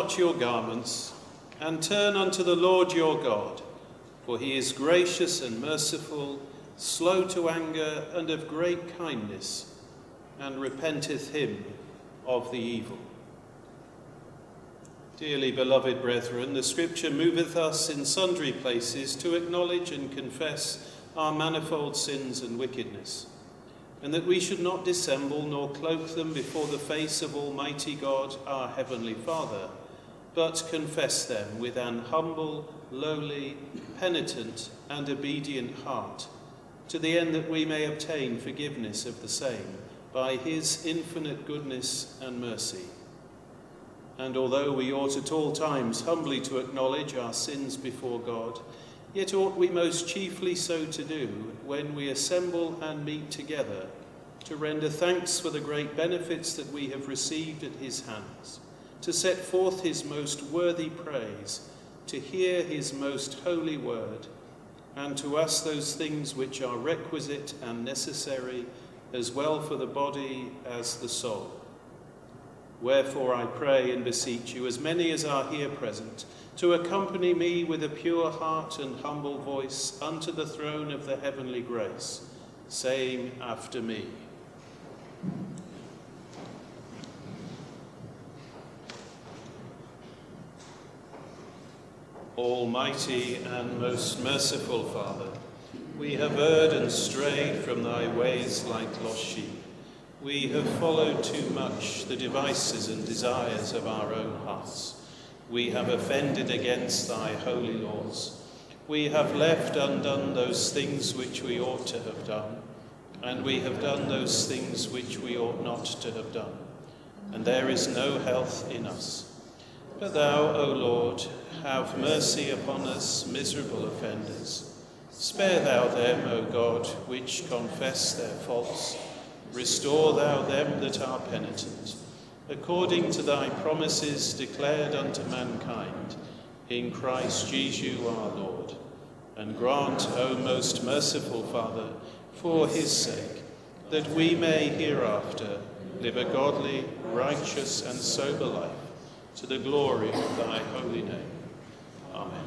not your garments, and turn unto the Lord your God, for he is gracious and merciful, slow to anger, and of great kindness, and repenteth him of the evil. Dearly beloved brethren, the Scripture moveth us in sundry places to acknowledge and confess our manifold sins and wickedness, and that we should not dissemble nor cloak them before the face of Almighty God, our Heavenly Father, but confess them with an humble, lowly, penitent, and obedient heart, to the end that we may obtain forgiveness of the same by his infinite goodness and mercy. And although we ought at all times humbly to acknowledge our sins before God, yet ought we most chiefly so to do when we assemble and meet together to render thanks for the great benefits that we have received at his hands, to set forth his most worthy praise, to hear his most holy word, and to us those things which are requisite and necessary, as well for the body as the soul. Wherefore I pray and beseech you, as many as are here present, to accompany me with a pure heart and humble voice unto the throne of the heavenly grace, saying after me, Almighty and most merciful Father, we have erred and strayed from thy ways like lost sheep. We have followed too much the devices and desires of our own hearts. We have offended against thy holy laws. We have left undone those things which we ought to have done, and we have done those things which we ought not to have done. And there is no health in us. But thou, O Lord, have mercy upon us, miserable offenders. Spare thou them, O God, which confess their faults. Restore thou them that are penitent, according to thy promises declared unto mankind, in Christ Jesus our Lord. And grant, O most merciful Father, for his sake, that we may hereafter live a godly, righteous, and sober life, to the glory of thy holy name. Amen.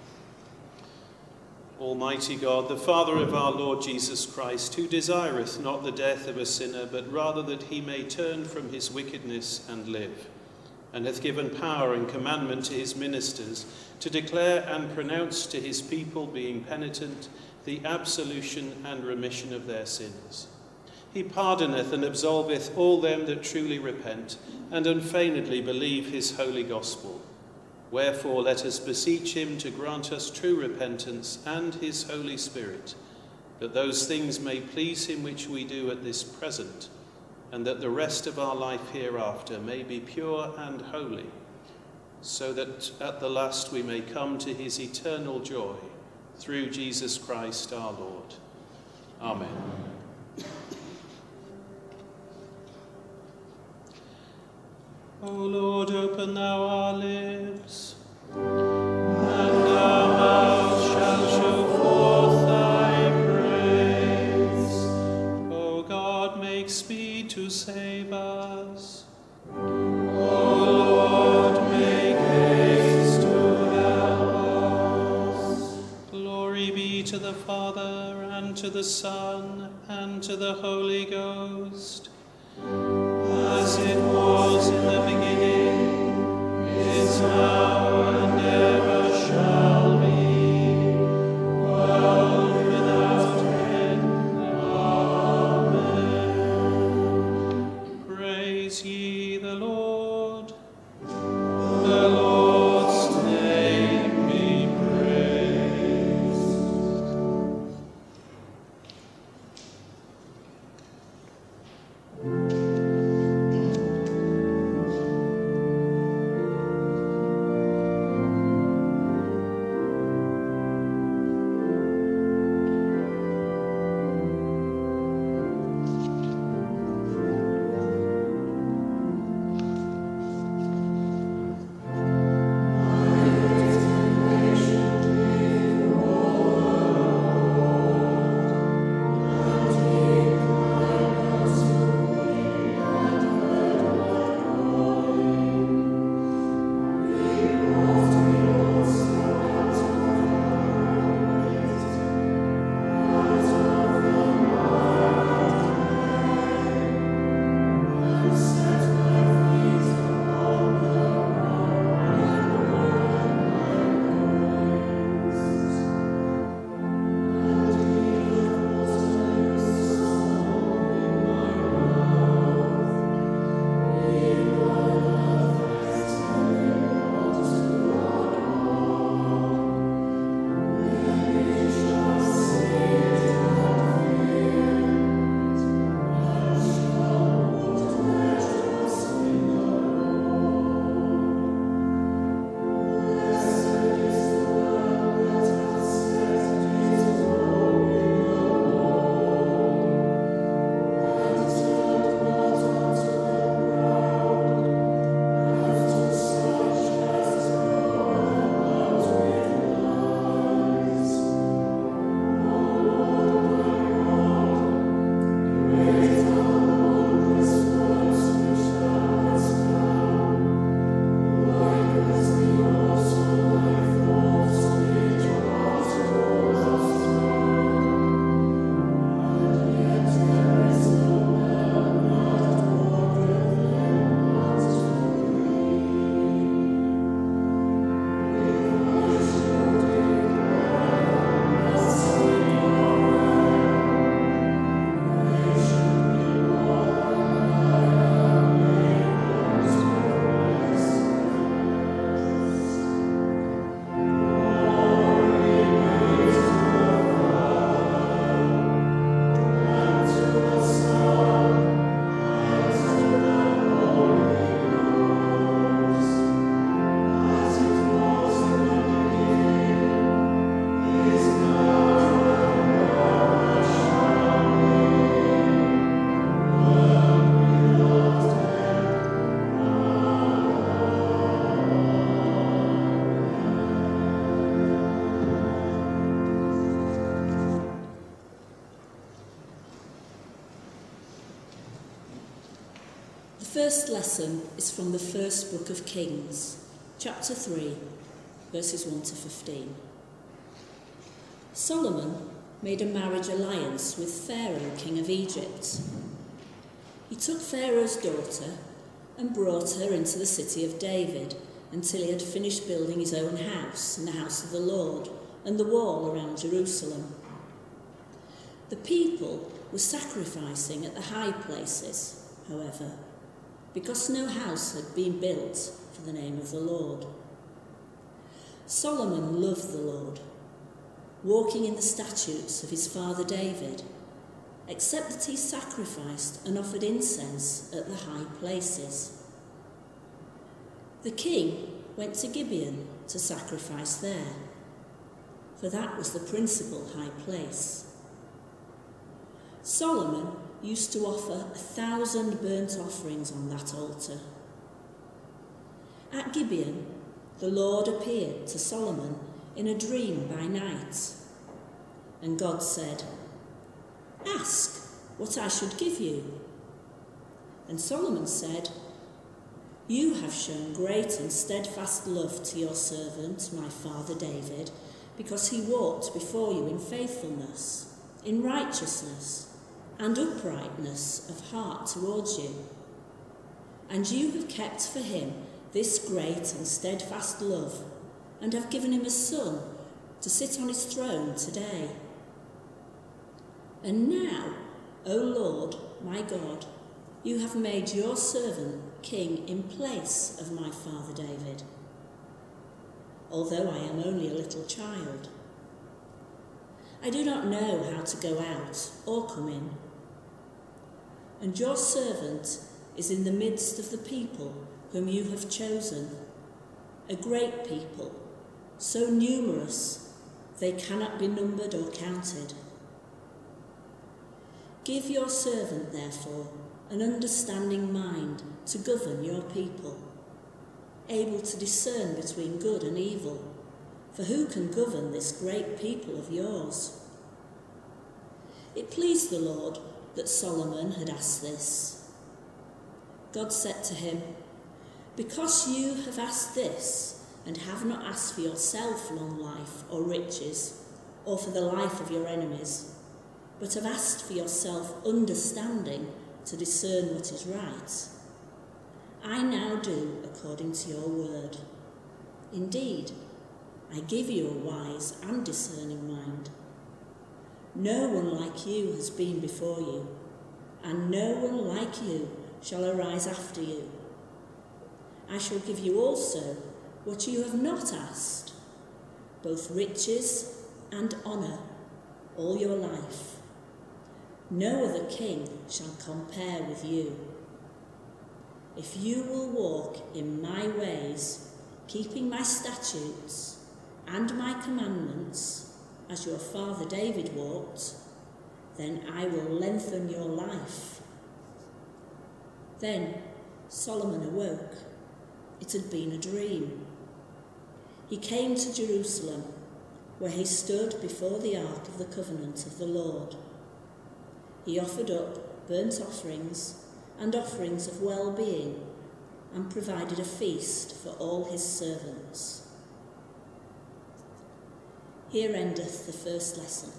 Almighty God, the Father of our Lord Jesus Christ, who desireth not the death of a sinner, but rather that he may turn from his wickedness and live, and hath given power and commandment to his ministers to declare and pronounce to his people, being penitent, the absolution and remission of their sins. He pardoneth and absolveth all them that truly repent and unfeignedly believe his holy gospel. Wherefore let us beseech him to grant us true repentance and his Holy Spirit, that those things may please him which we do at this present, and that the rest of our life hereafter may be pure and holy, so that at the last we may come to his eternal joy, through Jesus Christ our Lord. Amen. O Lord, open thou our lips, and our mouth shall show forth thy praise. O God, make speed to save us. O Lord, make haste to help us. Glory be to the Father, and to the Son, and to the Holy Ghost, as it was in the beginning, is now, and ever shall be, world without end. Amen. Praise ye the Lord. The Lord's name be praised. first lesson is from the first book of Kings, chapter 3, verses 1 to 15. Solomon made a marriage alliance with Pharaoh, king of Egypt. He took Pharaoh's daughter and brought her into the city of David until he had finished building his own house and the house of the Lord and the wall around Jerusalem. The people were sacrificing at the high places, however, because no house had been built for the name of the Lord. Solomon loved the Lord, walking in the statutes of his father David, except that he sacrificed and offered incense at the high places. The king went to Gibeon to sacrifice there, for that was the principal high place. Solomon used to offer 1,000 burnt offerings on that altar. At Gibeon, the Lord appeared to Solomon in a dream by night, and God said, "Ask what I should give you." And Solomon said, "You have shown great and steadfast love to your servant, my father David, because he walked before you in faithfulness, in righteousness, and uprightness of heart towards you. And you have kept for him this great and steadfast love, and have given him a son to sit on his throne today. And now, O Lord, my God, you have made your servant king in place of my father David, although I am only a little child. I do not know how to go out or come in. And your servant is in the midst of the people whom you have chosen, a great people, so numerous they cannot be numbered or counted. Give your servant, therefore, an understanding mind to govern your people, able to discern between good and evil, for who can govern this great people of yours?" It pleased the Lord that Solomon had asked this. God said to him, "Because you have asked this, and have not asked for yourself long life or riches, or for the life of your enemies, but have asked for yourself understanding to discern what is right, I now do according to your word. Indeed, I give you a wise and discerning mind. No one like you has been before you, and no one like you shall arise after you. I shall give you also what you have not asked, both riches and honour, all your life. No other king shall compare with you. If you will walk in my ways, keeping my statutes and my commandments, as your father David walked, then I will lengthen your life." Then Solomon awoke. It had been a dream. He came to Jerusalem, where he stood before the ark of the covenant of the Lord. He offered up burnt offerings and offerings of well-being, and provided a feast for all his servants. Here endeth the first lesson.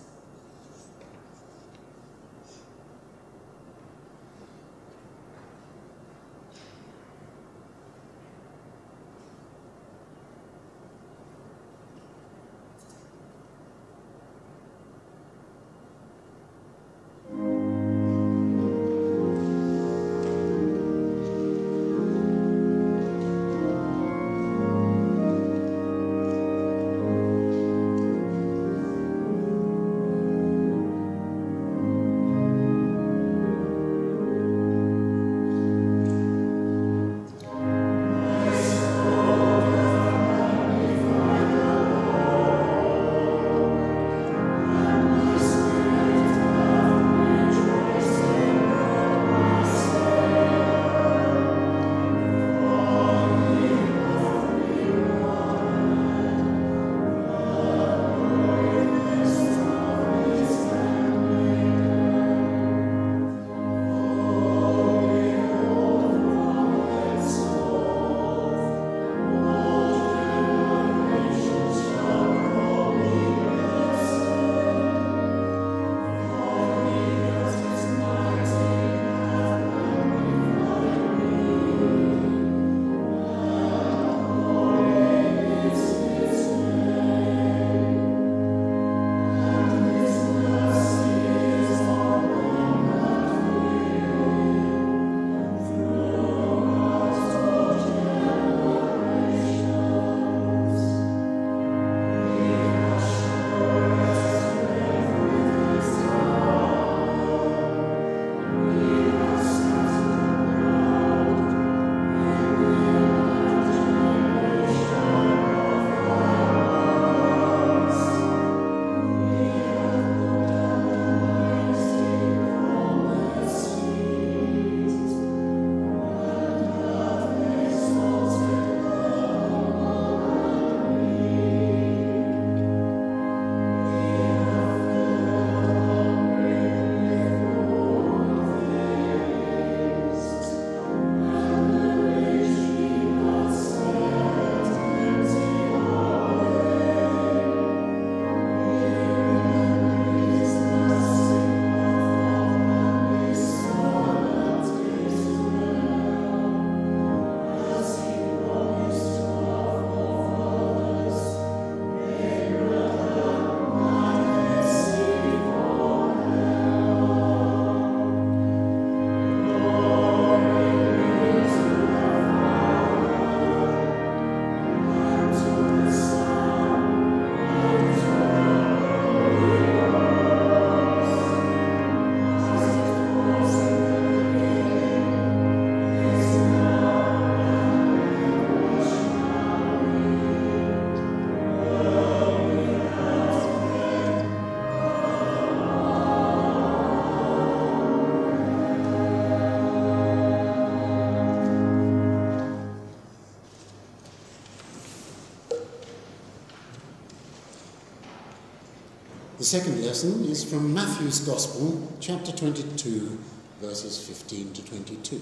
The second lesson is from Matthew's Gospel, chapter 22, verses 15 to 22.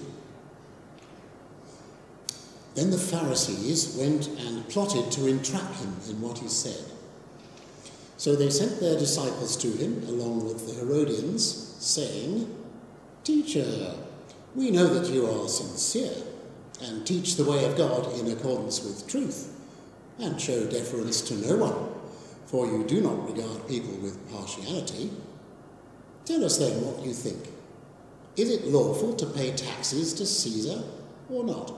Then the Pharisees went and plotted to entrap him in what he said. So they sent their disciples to him, along with the Herodians, saying, "Teacher, we know that you are sincere, and teach the way of God in accordance with truth, and show deference to no one, for you do not regard people with partiality. Tell us then what you think. Is it lawful to pay taxes to Caesar or not?"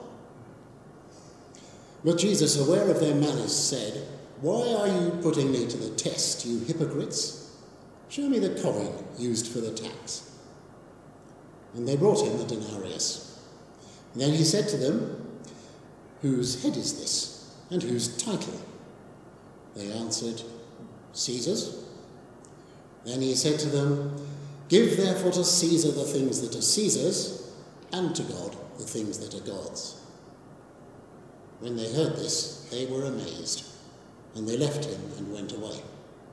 But Jesus, aware of their malice, said, "Why are you putting me to the test, you hypocrites? Show me the coin used for the tax." And they brought him the denarius. Then he said to them, "Whose head is this, and whose title?" They answered, "Caesar's." Then he said to them, "Give therefore to Caesar the things that are Caesar's, and to God the things that are God's." When they heard this, they were amazed, and they left him and went away.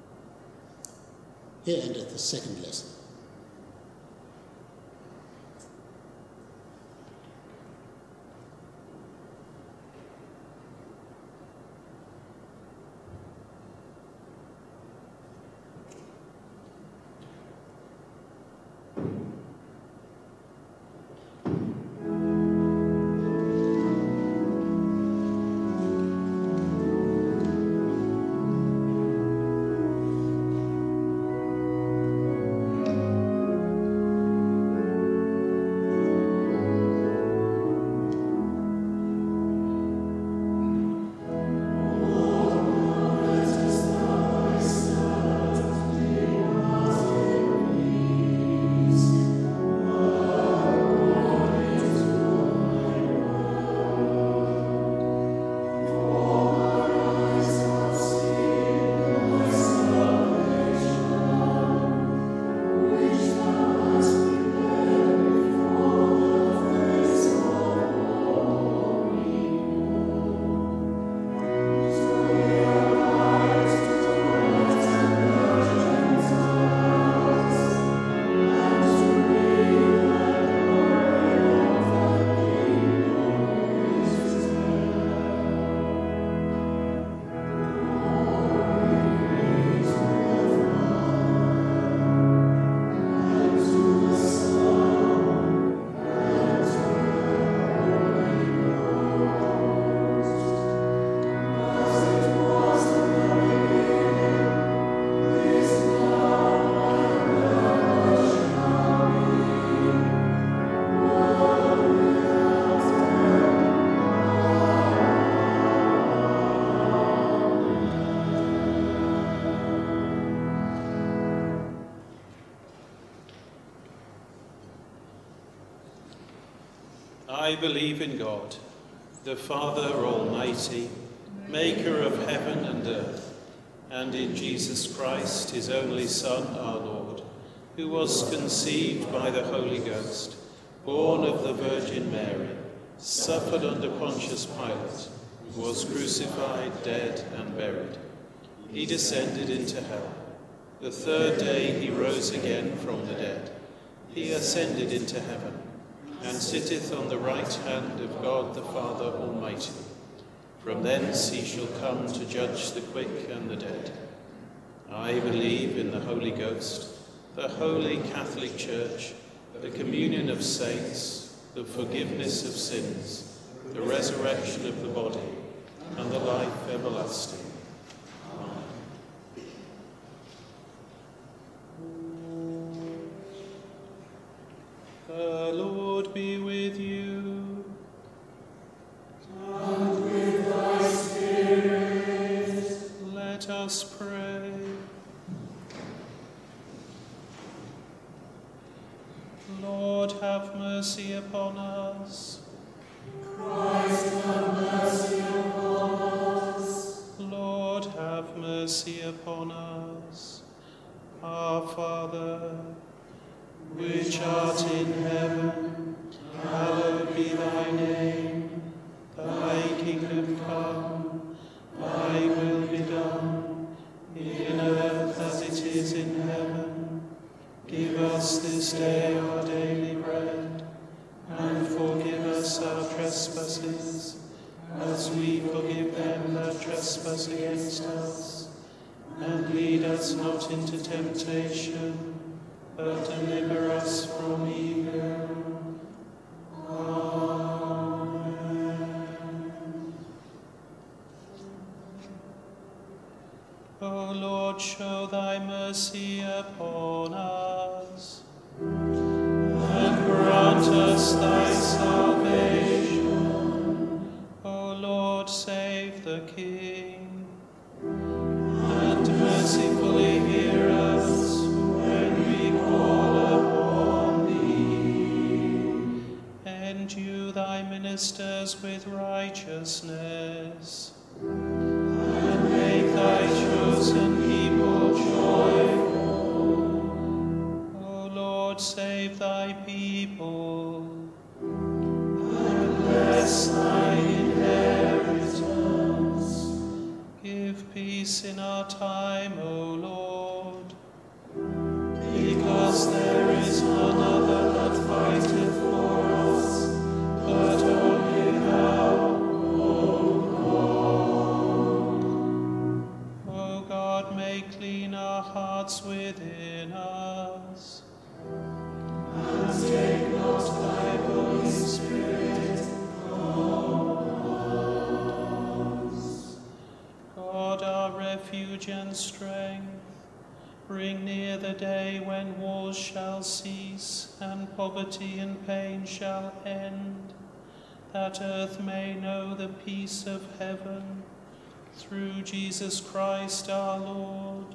Here endeth the second lesson. I believe in God, the Father Almighty, maker of heaven and earth, and in Jesus Christ, his only Son, our Lord, who was conceived by the Holy Ghost, born of the Virgin Mary, suffered under Pontius Pilate, was crucified, dead, and buried. He descended into hell. The third day he rose again from the dead. He ascended into heaven, and sitteth on the right hand of God the Father Almighty. From thence he shall come to judge the quick and the dead. I believe in the Holy Ghost, the holy Catholic Church, the communion of saints, the forgiveness of sins, the resurrection of the body, and the life everlasting. The Lord be with you. And with thy spirit. Let us pray. Lord, have mercy upon us. Christ, have mercy upon us. Lord, have mercy upon us. Our Father, which art in heaven, hallowed be thy name. Thy kingdom come, thy will be done, in earth as it is in lead us not into temptation, but deliver us from evil. Amen. O Lord, show thy mercy upon us, and grant us thy salvation. O Lord, save the King, and mercifully hear us when we call upon thee. Endue thy ministers with righteousness, and make thy chosen people joyful. O Lord, save thy people, and bless thine inheritance. Give peace in our time, O Lord, because there is none other that fighteth for us, but only thou, O Lord. O God, make clean our hearts within us, and take not thy Holy Spirit from us. God, our refuge and strength, bring near the day when wars shall cease and poverty and pain shall end, that earth may know the peace of heaven, through Jesus Christ our Lord.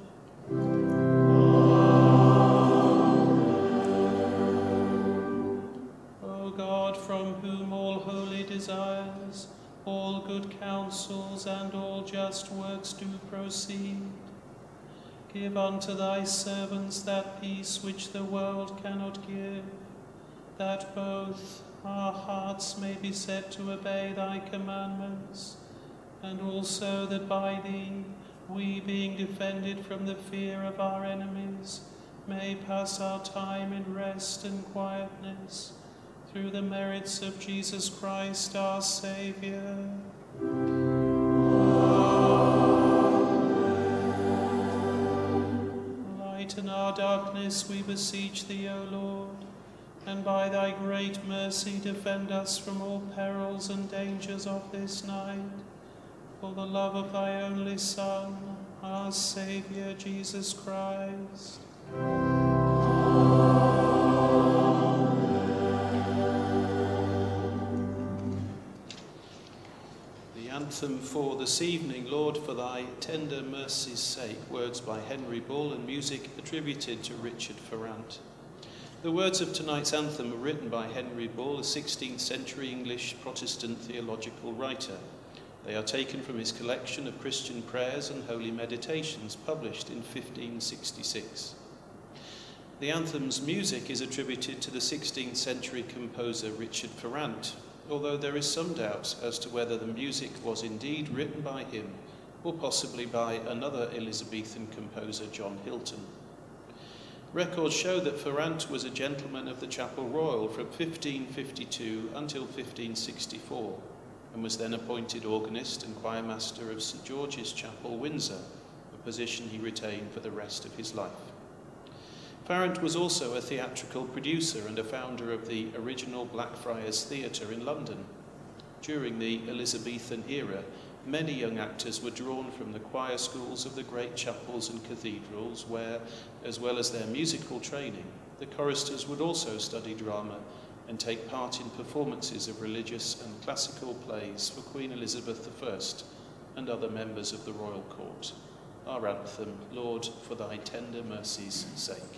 O God, from whom all holy desires, all good counsels, and all just works do proceed, give unto thy servants that peace which the world cannot give, that both our hearts may be set to obey thy commandments, and also that by thee we, being defended from the fear of our enemies, may pass our time in rest and quietness, through the merits of Jesus Christ our Saviour. Lighten our darkness, we beseech thee, O Lord, and by thy great mercy defend us from all perils and dangers of this night, for the love of thy only Son, our Saviour, Jesus Christ. The anthem for this evening, Lord, for thy tender mercy's sake, words by Henry Bull and music attributed to Richard Ferrant. The words of tonight's anthem were written by Henry Bull, a 16th century English Protestant theological writer. They are taken from his collection of Christian prayers and holy meditations, published in 1566. The anthem's music is attributed to the 16th century composer Richard Ferrant, although there is some doubt as to whether the music was indeed written by him or possibly by another Elizabethan composer, John Hilton. Records show that Ferrant was a gentleman of the Chapel Royal from 1552 until 1564, and was then appointed organist and choirmaster of St George's Chapel, Windsor, a position he retained for the rest of his life. Ferrant was also a theatrical producer and a founder of the original Blackfriars Theatre in London. During the Elizabethan era, many young actors were drawn from the choir schools of the great chapels and cathedrals where, as well as their musical training, the choristers would also study drama and take part in performances of religious and classical plays for Queen Elizabeth I and other members of the royal court. Our anthem, Lord, for thy tender mercy's sake.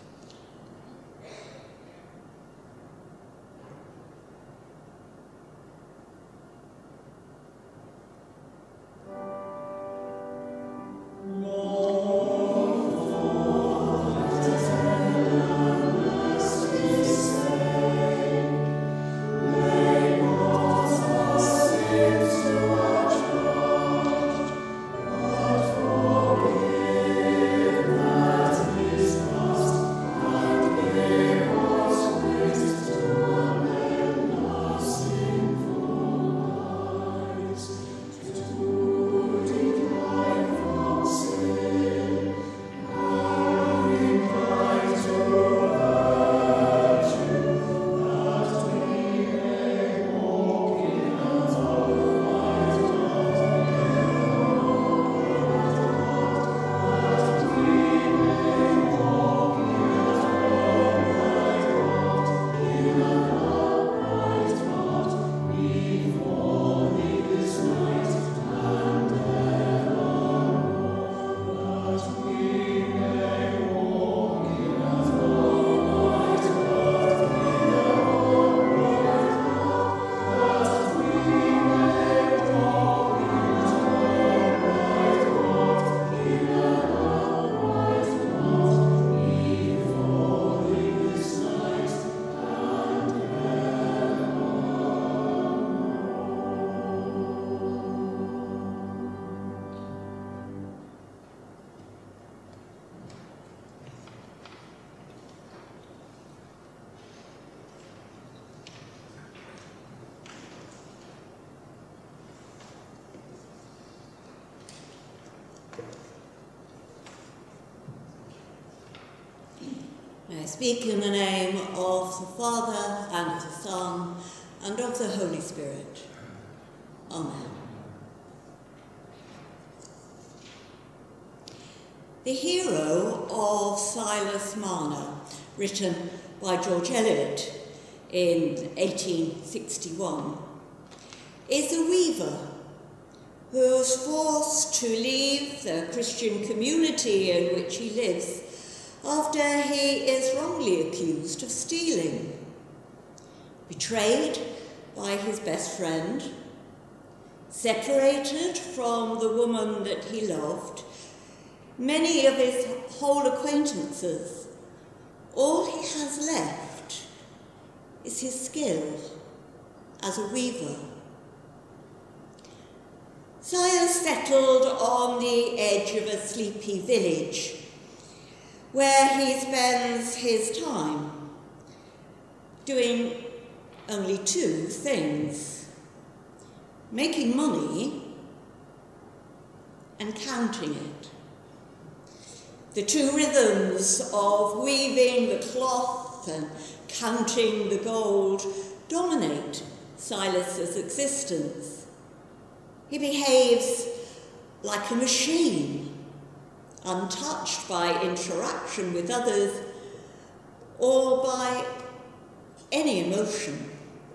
speak in the name of the Father, and of the Son, and of the Holy Spirit. Amen. The Hero of Silas Marner, written by George Eliot in 1861, is a weaver who is forced to leave the Christian community in which he lives after he is wrongly accused of stealing. Betrayed by his best friend, separated from the woman that he loved, many of his whole acquaintances, all he has left is his skill as a weaver. Silas settled on the edge of a sleepy village where he spends his time doing only two things: making money and counting it. The two rhythms of weaving the cloth and counting the gold dominate Silas's existence. He behaves like a machine, untouched by interaction with others or by any emotion.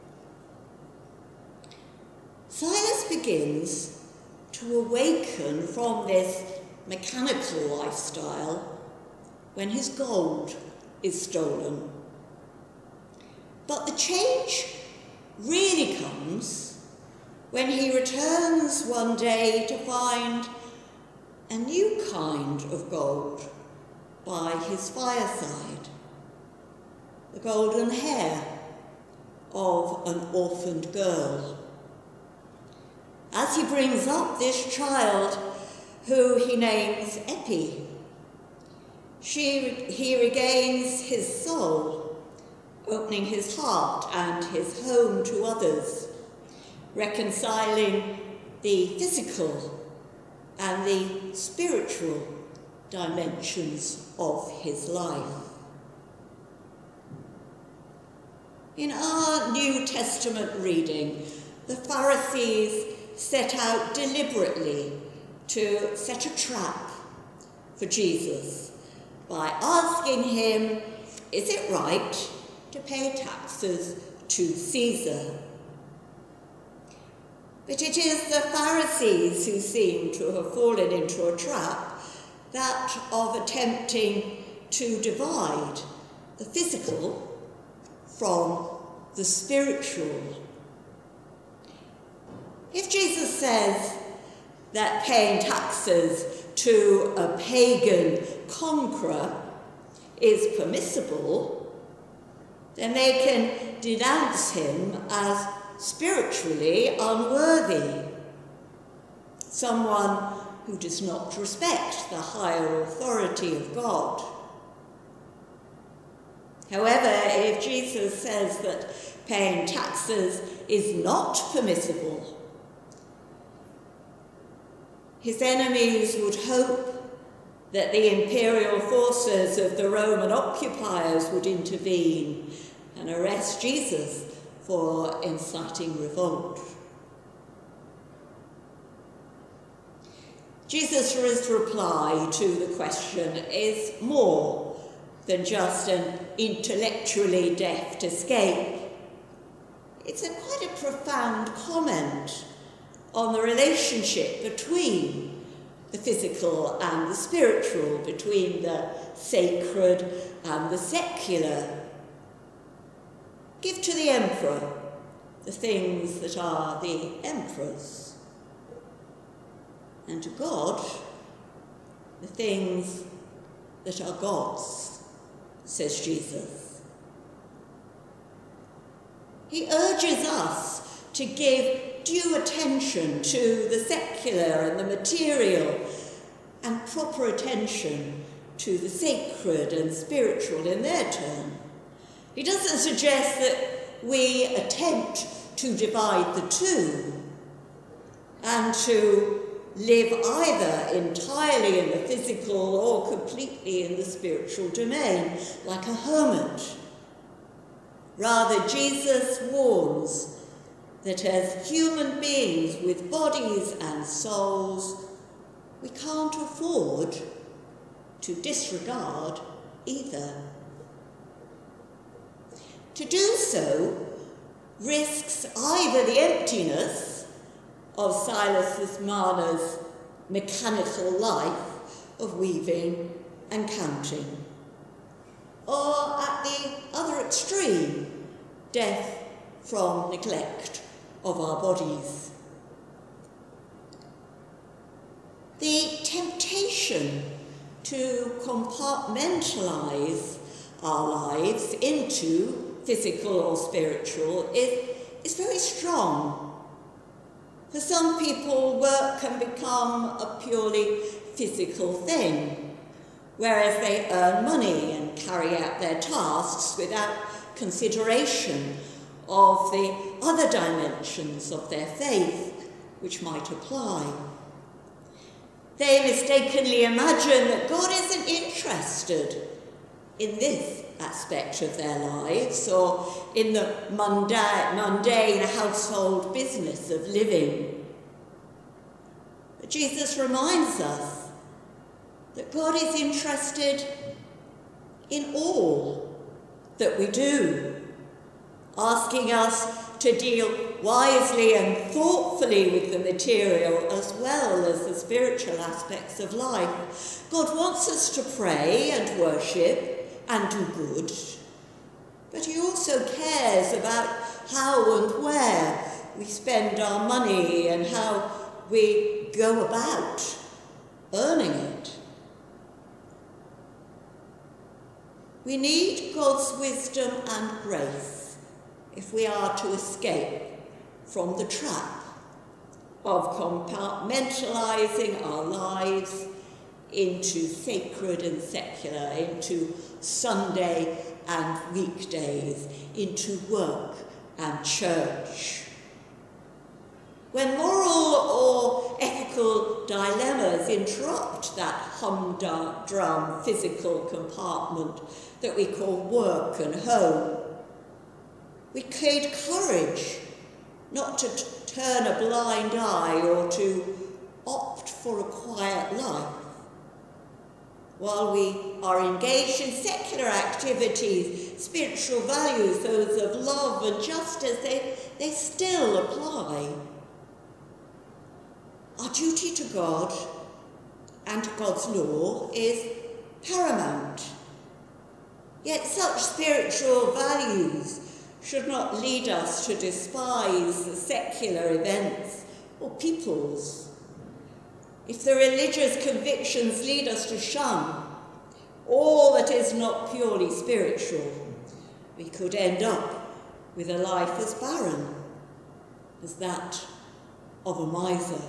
Silas begins to awaken from this mechanical lifestyle when his gold is stolen. But the change really comes when he returns one day to find a new kind of gold by his fireside, the golden hair of an orphaned girl. As he brings up this child, who he names Epi, he regains his soul, opening his heart and his home to others, reconciling the physical and the spiritual dimensions of his life. In our New Testament reading, the Pharisees set out deliberately to set a trap for Jesus by asking him, is it right to pay taxes to Caesar? But it is the Pharisees who seem to have fallen into a trap, that of attempting to divide the physical from the spiritual. If Jesus says that paying taxes to a pagan conqueror is permissible, then they can denounce him as spiritually unworthy, someone who does not respect the higher authority of God. However, if Jesus says that paying taxes is not permissible, his enemies would hope that the imperial forces of the Roman occupiers would intervene and arrest Jesus for inciting revolt. Jesus' reply to the question is more than just an intellectually deft escape. It's quite a profound comment on the relationship between the physical and the spiritual, between the sacred and the secular. Give to the emperor the things that are the emperor's, and to God the things that are God's, says Jesus. He urges us to give due attention to the secular and the material, and proper attention to the sacred and spiritual in their turn. He doesn't suggest that we attempt to divide the two and to live either entirely in the physical or completely in the spiritual domain, like a hermit. Rather, Jesus warns that as human beings with bodies and souls, we can't afford to disregard either. To do so risks either the emptiness of Silas Marner's mechanical life of weaving and counting, or at the other extreme, death from neglect of our bodies. The temptation to compartmentalise our lives into physical or spiritual is very strong. For some people, work can become a purely physical thing, whereas they earn money and carry out their tasks without consideration of the other dimensions of their faith which might apply. They mistakenly imagine that God isn't interested in this aspect of their lives or in the mundane household business of living. But Jesus reminds us that God is interested in all that we do, asking us to deal wisely and thoughtfully with the material as well as the spiritual aspects of life. God wants us to pray and worship and do good, but he also cares about how and where we spend our money and how we go about earning it. We need God's wisdom and grace if we are to escape from the trap of compartmentalising our lives into sacred and secular, into Sunday and weekdays, into work and church. When moral or ethical dilemmas interrupt that humdrum physical compartment that we call work and home, we need courage not to turn a blind eye or to opt for a quiet life. While we are engaged in secular activities, spiritual values, those of love and justice, they still apply. Our duty to God and to God's law is paramount. Yet such spiritual values should not lead us to despise the secular events or peoples. If the religious convictions lead us to shun all that is not purely spiritual, we could end up with a life as barren as that of a miser.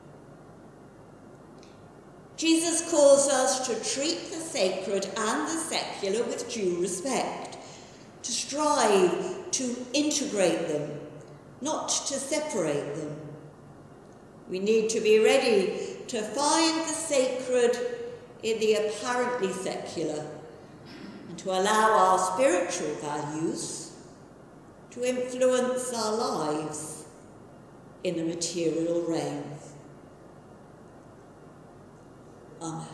Jesus calls us to treat the sacred and the secular with due respect, to strive to integrate them, not to separate them. We need to be ready to find the sacred in the apparently secular and to allow our spiritual values to influence our lives in the material realm. Amen.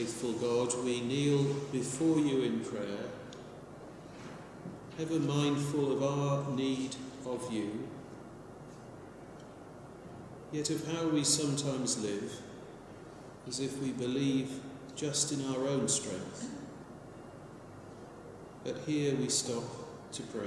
Faithful God, we kneel before you in prayer, ever mindful of our need of you, yet of how we sometimes live as if we believe just in our own strength. But here we stop to pray,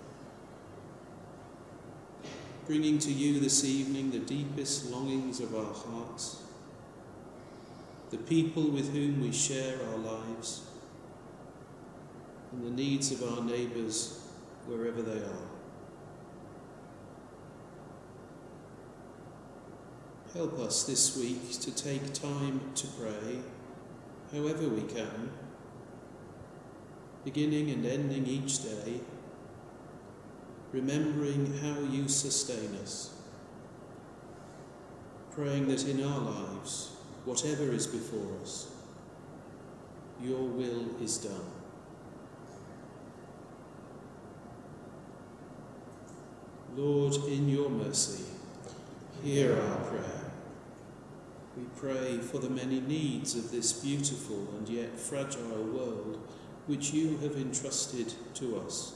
bringing to you this evening the deepest longings of our hearts, the people with whom we share our lives, and the needs of our neighbours wherever they are. Help us this week to take time to pray, however we can, beginning and ending each day, remembering how you sustain us, praying that in our lives, whatever is before us, your will is done. Lord, in your mercy, hear our prayer. We pray for the many needs of this beautiful and yet fragile world which you have entrusted to us.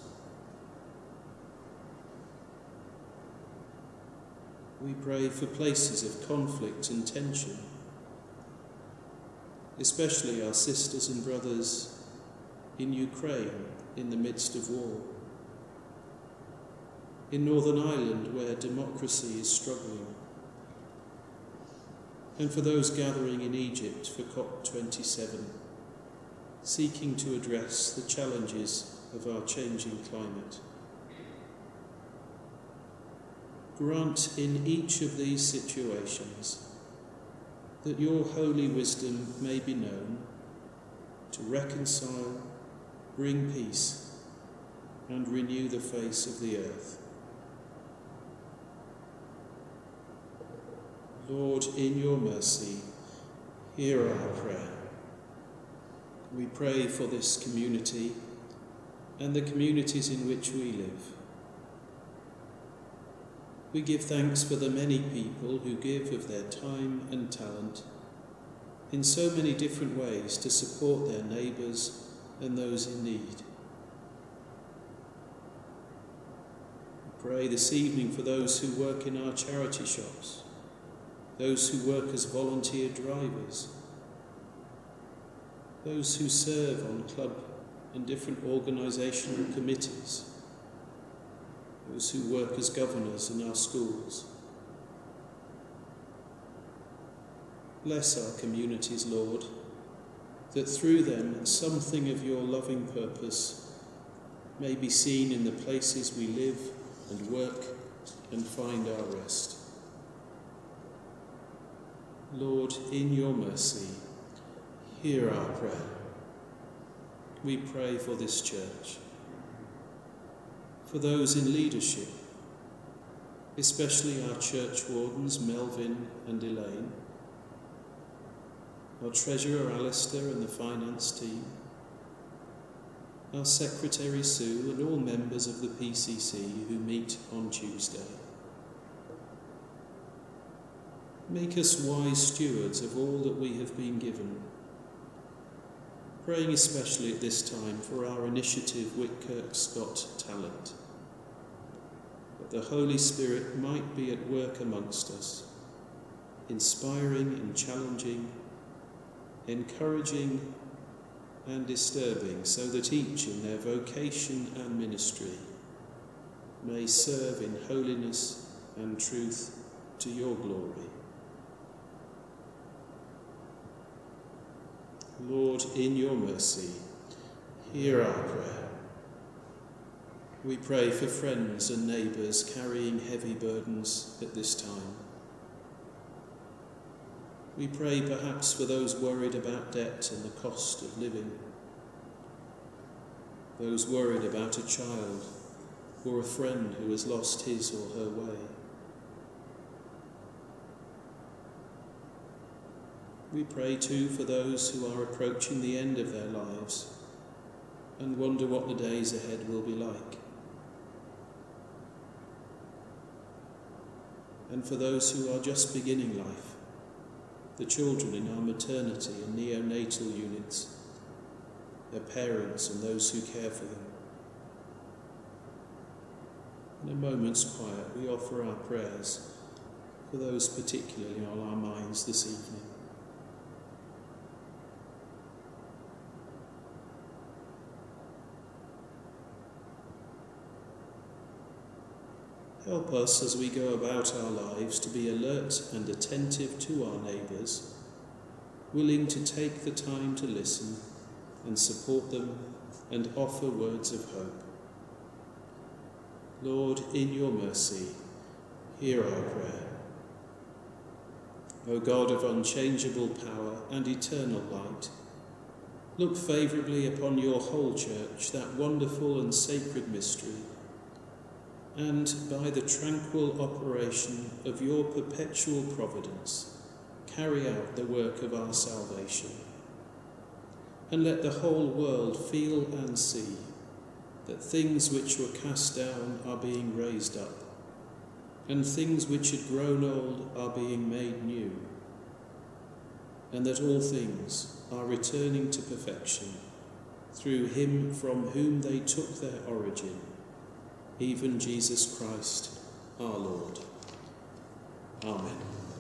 We pray for places of conflict and tension, especially our sisters and brothers in Ukraine in the midst of war, in Northern Ireland where democracy is struggling, and for those gathering in Egypt for COP27, seeking to address the challenges of our changing climate. Grant in each of these situations that your holy wisdom may be known to reconcile, bring peace, and renew the face of the earth. Lord, in your mercy, hear our prayer. We pray for this community and the communities in which we live. We give thanks for the many people who give of their time and talent in so many different ways to support their neighbours and those in need. We pray this evening for those who work in our charity shops, those who work as volunteer drivers, those who serve on club and different organisational committees, those who work as governors in our schools. Bless our communities, Lord, that through them something of your loving purpose may be seen in the places we live and work and find our rest. Lord, in your mercy, hear our prayer. We pray for this church, for those in leadership, especially our church wardens, Melvin and Elaine, our treasurer, Alistair, and the finance team, our secretary, Sue, and all members of the PCC who meet on Tuesday. Make us wise stewards of all that we have been given, praying especially at this time for our initiative Whitkirk's Got Talent, that the Holy Spirit might be at work amongst us, inspiring and challenging, encouraging and disturbing, so that each in their vocation and ministry may serve in holiness and truth to your glory. Lord, in your mercy, hear our prayer. We pray for friends and neighbours carrying heavy burdens at this time. We pray perhaps for those worried about debt and the cost of living, those worried about a child or a friend who has lost his or her way. We pray too for those who are approaching the end of their lives and wonder what the days ahead will be like. And for those who are just beginning life, the children in our maternity and neonatal units, their parents and those who care for them. In a moment's quiet, we offer our prayers for those particularly on our minds this evening. Help us as we go about our lives to be alert and attentive to our neighbours, willing to take the time to listen and support them and offer words of hope. Lord, in your mercy, hear our prayer. O God of unchangeable power and eternal light, look favourably upon your whole church, that wonderful and sacred mystery, and by the tranquil operation of your perpetual providence, carry out the work of our salvation. And let the whole world feel and see that things which were cast down are being raised up, and things which had grown old are being made new, and that all things are returning to perfection through him from whom they took their origin, even Jesus Christ, our Lord. Amen.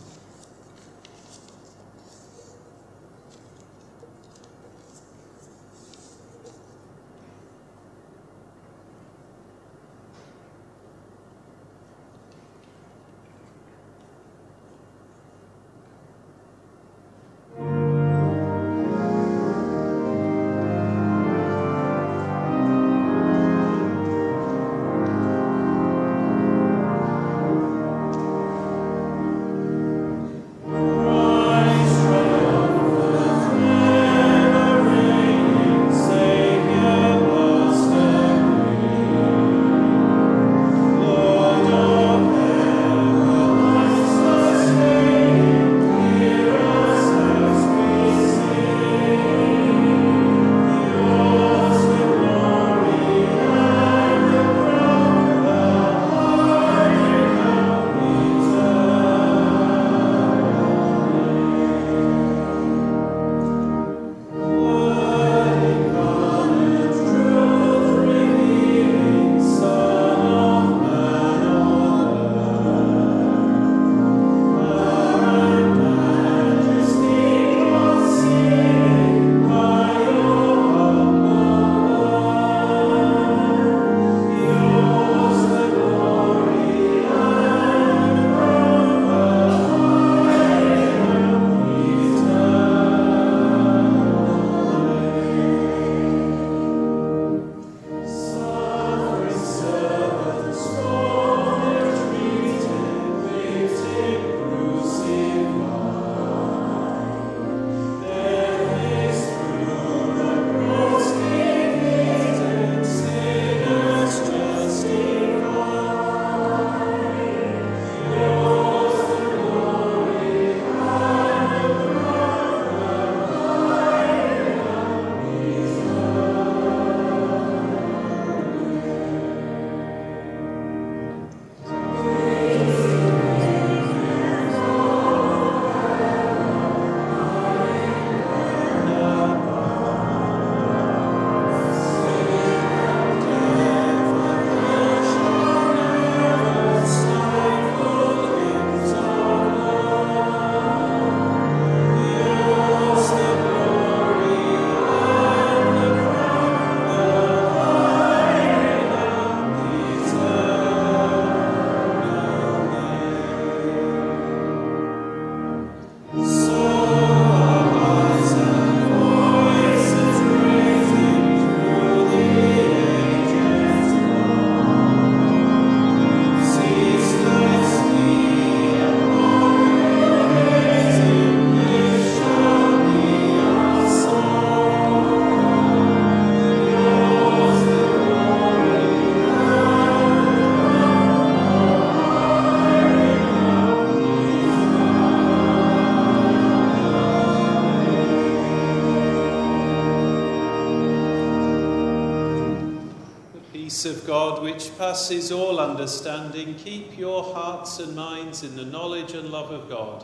Of God, which passes all understanding, keep your hearts and minds in the knowledge and love of God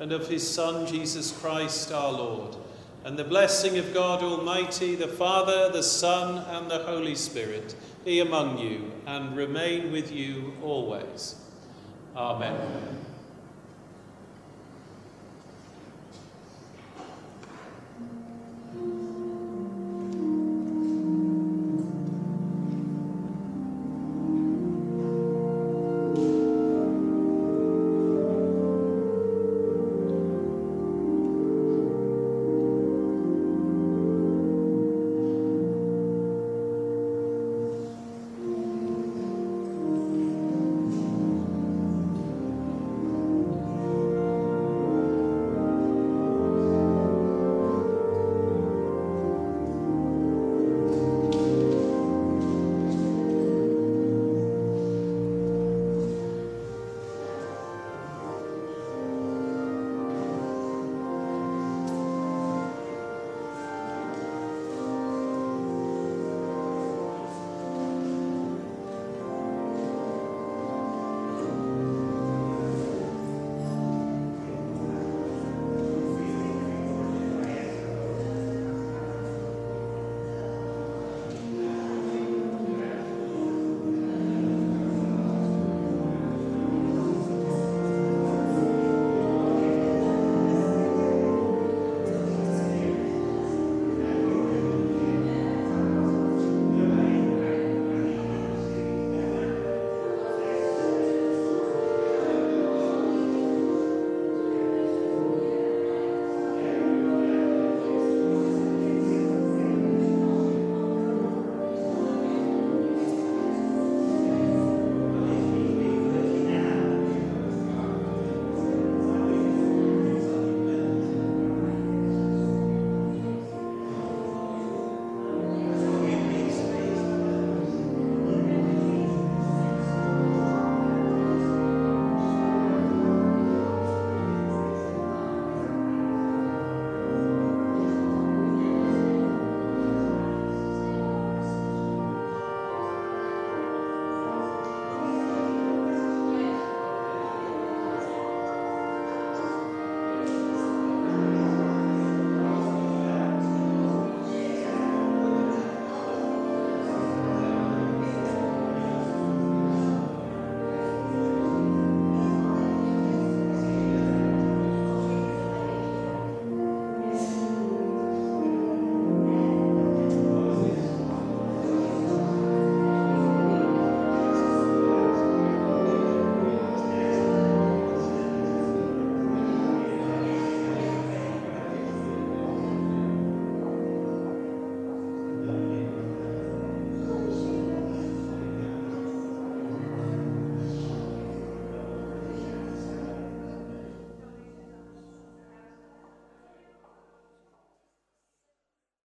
and of his Son, Jesus Christ our Lord, and the blessing of God Almighty, the Father, the Son, and the Holy Spirit be among you and remain with you always. Amen.